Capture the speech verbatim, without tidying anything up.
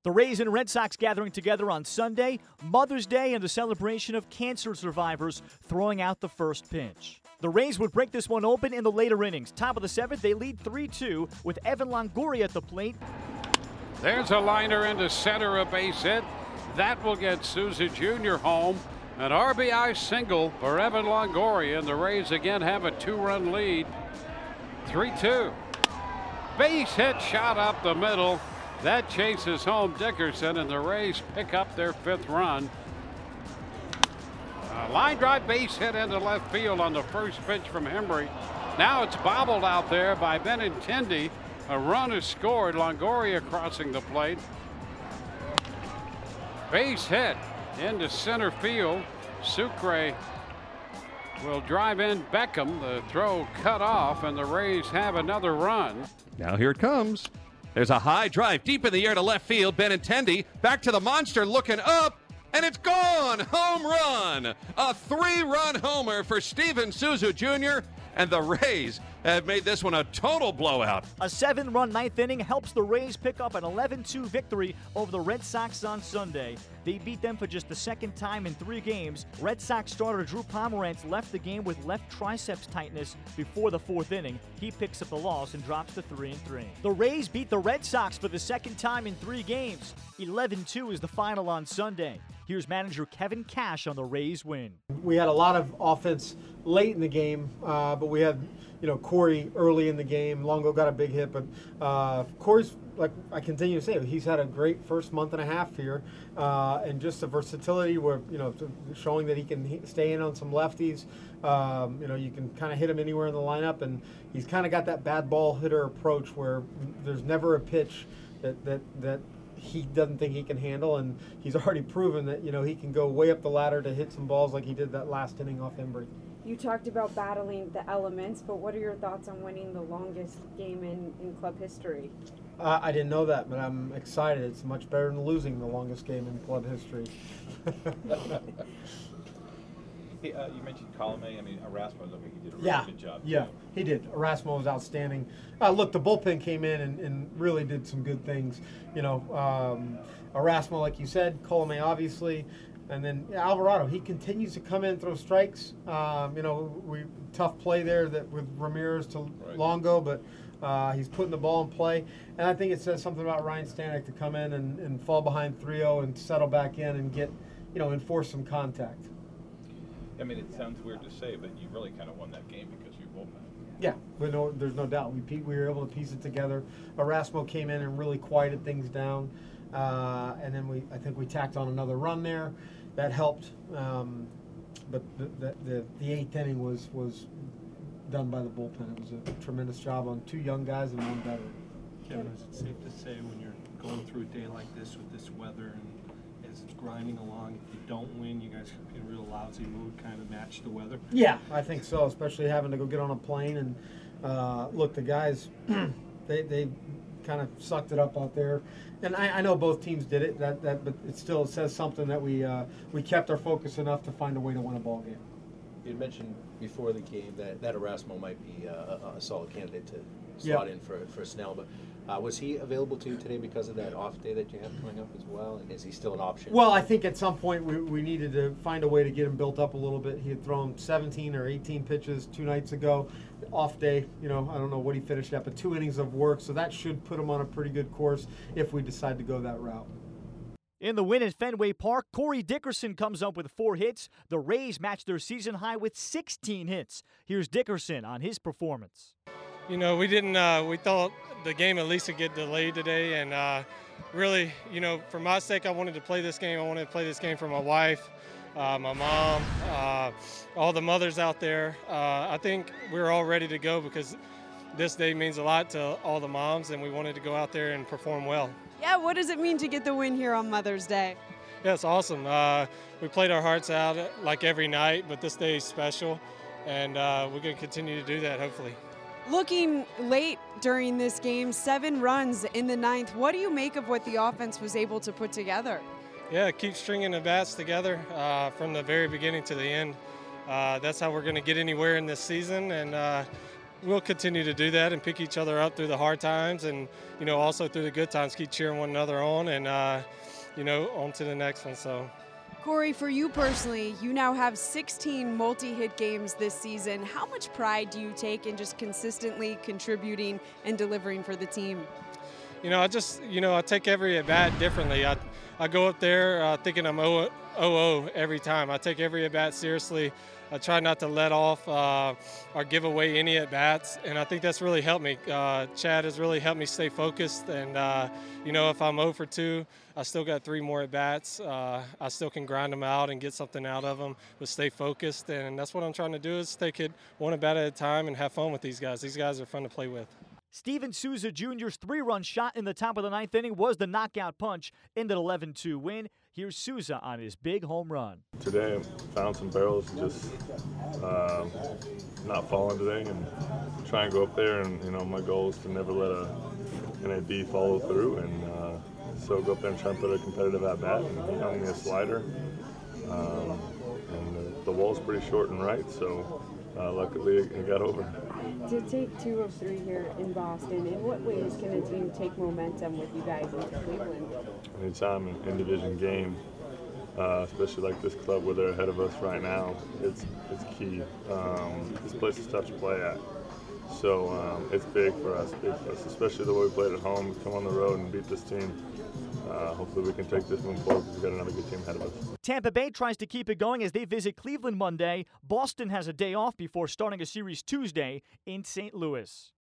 The Rays and Red Sox gathering together on Sunday, Mother's Day, and the celebration of cancer survivors throwing out the first pitch. The Rays would break this one open in the later innings. Top of the seventh, they lead three two with Evan Longoria at the plate. There's a liner into center, a base hit. That will get Souza Junior home. An R B I single for Evan Longoria, and the Rays again have a two-run lead. three two. Base hit, shot up the middle. That chases home Dickerson, and the Rays pick up their fifth run. A line drive base hit into left field on the first pitch from Hembree. Now it's bobbled out there by Benintendi. A run is scored. Longoria crossing the plate. Base hit into center field. Sucre will drive in Beckham. The throw cut off, and the Rays have another run. Now here it comes. There's a high drive deep in the air to left field. Benintendi back to the monster, looking up, and it's gone. Home run. A three-run homer for Steven Souza Junior, and the Rays have made this one a total blowout. A seven-run ninth inning helps the Rays pick up an eleven two victory over the Red Sox on Sunday. They beat them for just the second time in three games. Red Sox starter Drew Pomeranz left the game with left triceps tightness before the fourth inning. He picks up the loss and drops to three and three. The Rays beat the Red Sox for the second time in three games. eleven two is the final on Sunday. Here's manager Kevin Cash on the Rays win. We had a lot of offense late in the game, uh, but we had, you know, Corey early in the game. Longo got a big hit, but uh, Corey's, like I continue to say, he's had a great first month and a half here, uh, and just the versatility where, you know, showing that he can stay in on some lefties. Um, you know, you can kind of hit him anywhere in the lineup, and he's kind of got that bad ball hitter approach where there's never a pitch that that that. he doesn't think he can handle, and he's already proven that, you know, he can go way up the ladder to hit some balls like he did that last inning off Hembree. You talked about battling the elements, but what are your thoughts on winning the longest game in, in club history? Uh, I didn't know that, but I'm excited. It's much better than losing the longest game in club history. Hey, uh, you mentioned Colomé. I mean, Erasmo looked like he did a really yeah, good job. Yeah, too. he did. Erasmo was outstanding. Uh, look, the bullpen came in and, and really did some good things. You know, um, Erasmo, like you said, Colomé obviously, and then yeah, Alvarado. He continues to come in and throw strikes. Um, you know, we tough play there that with Ramirez to right. Longo, but uh, he's putting the ball in play. And I think it says something about Ryan Stanek to come in and, and fall behind three oh and settle back in and get, you know, enforce some contact. I mean, it sounds weird to say, but you really kind of won that game because you bullpen. Yeah, but no, there's no doubt. We we were able to piece it together. Erasmo came in and really quieted things down, uh, and then we I think we tacked on another run there, that helped. Um, but the, the the the eighth inning was was done by the bullpen. It was a tremendous job on two young guys and one veteran. Kevin, is it safe to say when you're going through a day like this with this weather and as it's grinding along, if you don't win, you guys can be in a real lousy mood, kind of match the weather? Yeah, I think so, especially having to go get on a plane. And uh, look, the guys, they they kind of sucked it up out there. And I, I know both teams did it, that, that, but it still says something that we uh, we kept our focus enough to find a way to win a ball game. You had mentioned before the game that, that Erasmo might be uh, a, a solid candidate to slot yeah. in for, for Snell, but uh, was he available to you today because of that off day that you have coming up as well? And is he still an option? Well, I think at some point we, we needed to find a way to get him built up a little bit. He had thrown seventeen or eighteen pitches two nights ago. Off day, you know, I don't know what he finished at, but two innings of work, so that should put him on a pretty good course if we decide to go that route. In the win at Fenway Park, Corey Dickerson comes up with four hits. The Rays match their season high with sixteen hits. Here's Dickerson on his performance. You know, we didn't, uh, we thought the game at least would get delayed today. And uh, really, you know, for my sake, I wanted to play this game. I wanted to play this game for my wife, uh, my mom, uh, all the mothers out there. Uh, I think we're all ready to go because this day means a lot to all the moms, and we wanted to go out there and perform well. Yeah, what does it mean to get the win here on Mother's Day? Yeah, it's awesome. Uh, we played our hearts out like every night, but this day is special, and uh, we're going to continue to do that, hopefully. Looking late during this game, seven runs in the ninth. What do you make of what the offense was able to put together? Yeah, keep stringing the bats together uh, from the very beginning to the end. Uh, that's how we're going to get anywhere in this season, and uh, we'll continue to do that and pick each other up through the hard times, and you know, also through the good times, keep cheering one another on, and uh, you know, on to the next one. So. Corey, for you personally, you now have sixteen multi-hit games this season. How much pride do you take in just consistently contributing and delivering for the team? You know, I just, you know, I take every at-bat differently. I, I go up there uh, thinking I'm oh oh every time. I take every at-bat seriously. I try not to let off uh, or give away any at-bats, and I think that's really helped me. Uh, Chad has really helped me stay focused, and, uh, you know, if I'm oh for two, I still got three more at-bats. Uh, I still can grind them out and get something out of them, but stay focused, and that's what I'm trying to do is take it one at-bat at a time and have fun with these guys. These guys are fun to play with. Steven Souza Junior's three-run shot in the top of the ninth inning was the knockout punch in the eleven two win. Here's Souza on his big home run. Today I found some barrels, just uh, not falling today, and try and go up there. And you know, my goal is to never let a an A D follow through, and uh, so go up there and try and put a competitive at bat. And he hung me a slider, um, and the, the wall's pretty short and right, so uh, luckily it, it got over. To take two of three here in Boston, in what ways can a team take momentum with you guys into Cleveland? Anytime an in-division game, uh, especially like this club where they're ahead of us right now, it's it's key. Um, this place is tough to play at, so um, it's big for us, big for us, especially the way we played at home. Come on the road and beat this team. Uh, hopefully we can take this one forward because we've got another good team ahead of us. Tampa Bay tries to keep it going as they visit Cleveland Monday. Boston has a day off before starting a series Tuesday in Saint Louis.